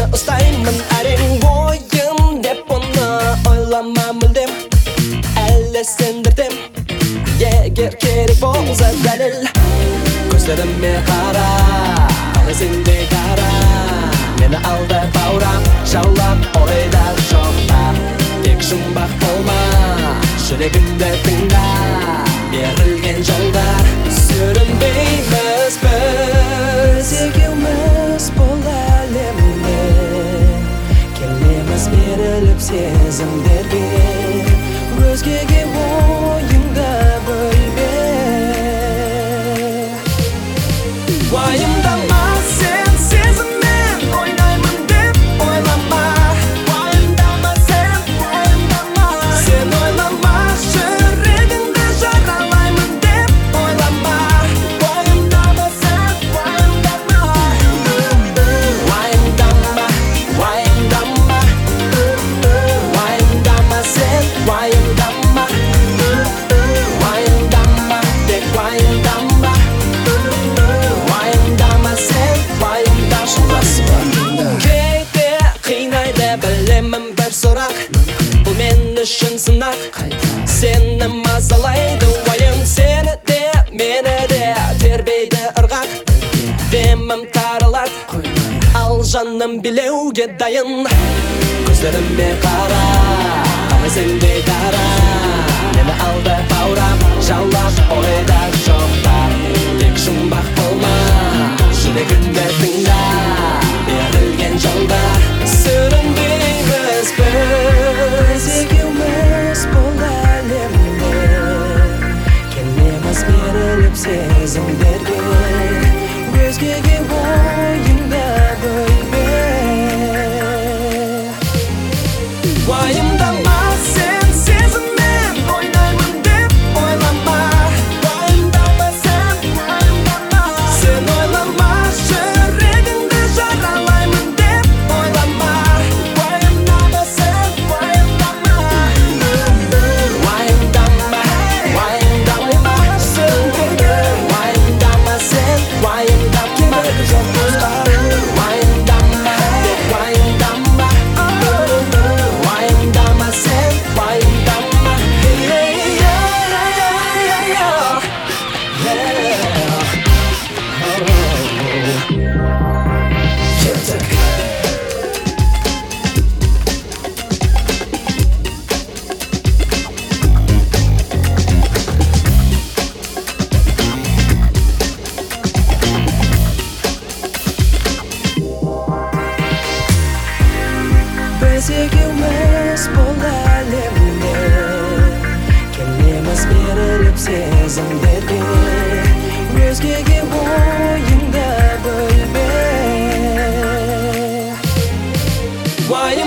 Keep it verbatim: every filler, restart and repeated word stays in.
ұстаймын әрең ойым деп оны ойлама мүлдем. Әлі сендірдім егер керек болса дәлел. Көздеріме қара, әлі сендей қара. Мені алда баурап, жаулап ойдар жоқтар. Тек жұмбақ болма, жүрегімді тыңда. Берілген жолдар сүрінбейміз біз. Екеуміз бұл әлемде келеміз беріліп сезімдерге. Өзгеге ойыңды бөлме. Уайымдама сен, сезіммен ойнаймын деп ойлама. Уайымдама сен, уайымдама. Сен ойлама, жүрегіңді жаралаймын деп ойлама. Уайымдама сен, уайымдама. Уайымдама, уайымдама. Уайымдама сен, уайымдама. Уайымдама, тек уайымдама. Уайымдама сен, уайымдама. Кейде қинайды білемін бір сұрақ. Бұл мен үшін сынақ. Сені мазалайды уайым, сені де мені де тербейді ырғақ. Демім тарылады, ал жаным билеуге дайын. Көздеріме қара, әлі сендей қара. Мені алда баурап, жаулап ойдар жоқтар. Тек жұмбақ болма, жүрегімді тыңда. Берілген жолдар сүрінбейміз біз. Екеуміз бұл әлемде келеміз беріліп сезімдерге. Өзгеге ойыңды бөлме. Уайымдама сен, сезіммен ойнаймын деп ойлама. Уайымдама сен, уайымдама. Сен ойлама, жүрегіңді жаралаймын деп ойлама. Уайымдама сен, уайымдама. Уайымдама, уайымдама. Уайымдама сен, уайымдама. Уайымдама, тек уайымдама. Уайымдама сен, уайымдама. Біз екеуміз бұл әлемде келеміз беріліп сезімдерге. Өзгеге ойыңды бөлме.